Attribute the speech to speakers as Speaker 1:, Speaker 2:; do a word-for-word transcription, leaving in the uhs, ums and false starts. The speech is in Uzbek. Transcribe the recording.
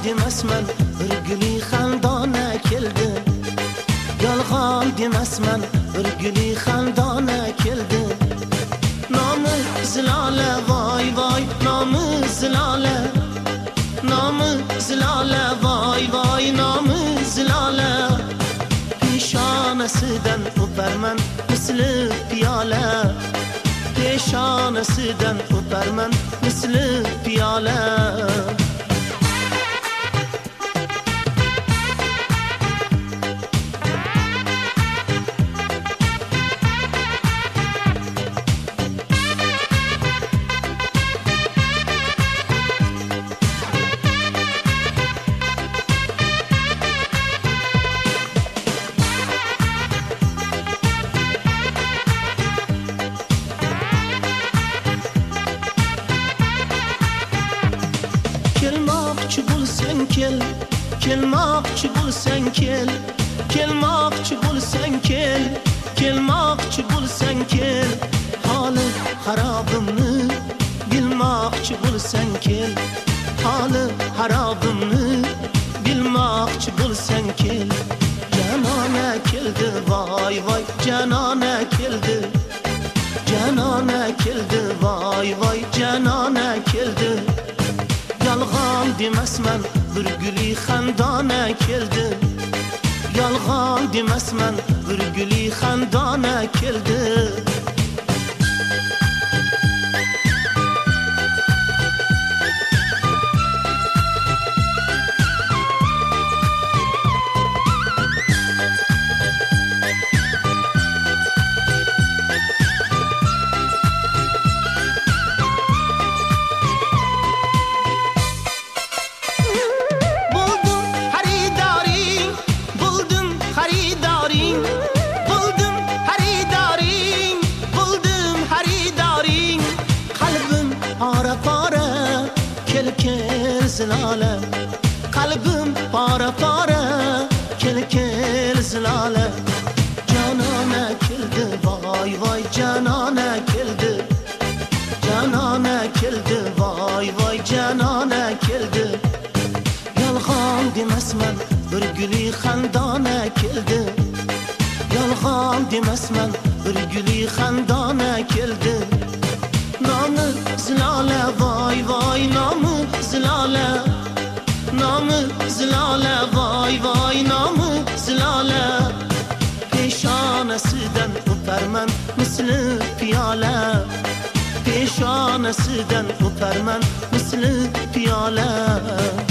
Speaker 1: demasman bir guli xandona keldi. Yolg'on demasman bir guli xandona keldi. Nomi Zilola voy voy, nomi Zilola, nomi Zilola voy voy, nomi Zilola. Peshonasidan o'parman misli piyola, peshonasidan o'parman misli piyola. Kelmoqchi bo'lsang kel, kelmoqchi bo'lsang kel, kelmoqchi bo'lsang kel, kelmoqchi bo'lsang kel. Holi xarobimni bilmoqchi bo'lsang kel, holi xarobimni bilmoqchi bo'lsang kel. Janona keldi voy voy, janona keldi, janona keldi voy voy, janona keldi. Yolg'on demasman bir guli xandona keldi. Yolg'on demasman bir guli xandona keldi. Zilola, qalbim pora pora, kel kel Zilola. Janona keldi voy voy, janona keldi, janona keldi voy voy, janona keldi. Yolg'on demasman bir guli xandona keldi. Yolg'on demasman bir guli xandona keldi. Nomi Zilola voy voy, nomi Zilola, nomi Zilola voy voy, nomi Zilola. Peshonasidan o'parman misli piyola, peshonasidan o'parman misli piyola.